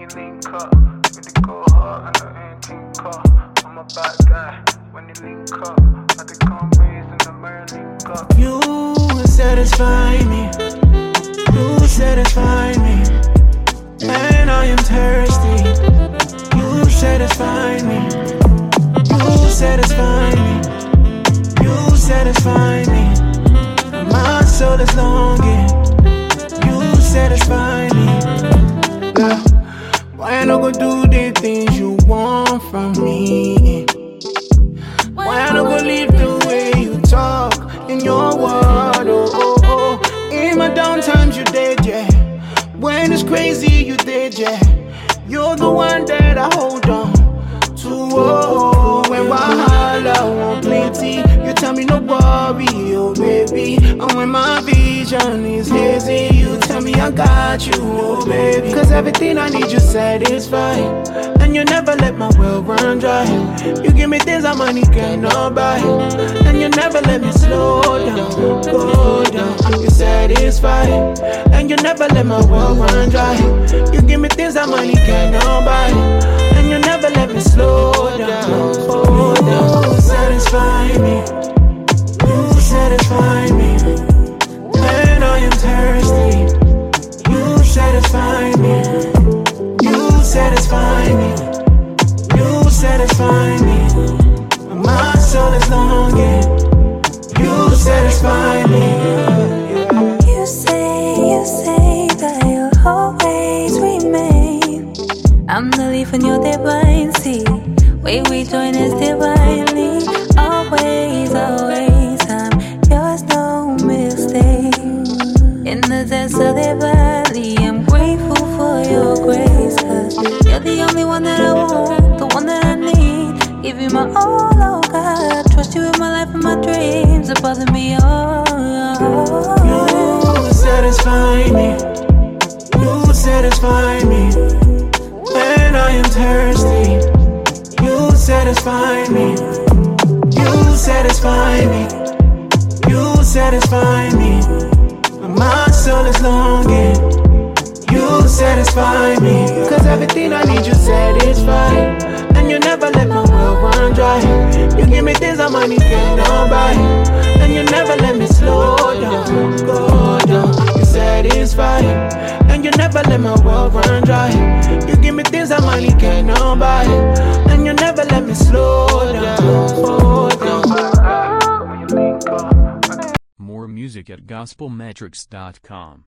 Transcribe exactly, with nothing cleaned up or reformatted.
you link up, really go hard and I ain't think up. I'm a bad guy when you link up. I think I'm raised in the mirror link up. You satisfy me, you satisfy me, and I am thirsty. You satisfy me, you satisfy me, you satisfy me. My soul is longing, you satisfy me. Yeah. Why I no go do the things you want from me? Why I no go live the way you talk in your world? Oh, oh, oh. In my down times you did, yeah. When it's crazy you did, yeah. You're the one that I hold on to, oh, oh. When wahala won't plenty, you tell me no worry, oh baby. And when my vision is hazy, you tell me I got you, oh baby. Cause everything I need you satisfy, and you never let my well run dry. You give me things that money cannot buy, and you never let me slow down, go down. You satisfy, and you never let my well run dry. You give me things that money cannot buy, and you never let me slow down, go down. You satisfy me, you satisfy me, and I am thirsty. You satisfy me, you satisfy me, you satisfy me. My soul is longing, you satisfy me. You say, you say that you'll always remain. I'm the leaf and you're divine seed. Way we join is divinely. Always, always, I'm yours, no mistake. In the depths of the valley, I'm grateful for your grace. Cause you're the only one that I want, the one that I need. Give you my all, oh God. Trust you in my life and my dreams. It bothers me all. You satisfy me, you satisfy me, and I am thirsty. You satisfy me, you satisfy me, you satisfy me. My soul is longing, you satisfy me. Cause everything I need you satisfy, and you never let my well run dry. You give me things that money cannot buy, and you never let me slow down, go down. You satisfy, and you never let my well run dry. You give me things that money cannot buy, and you never let me slow down, go down. More music at gospel metrics dot com.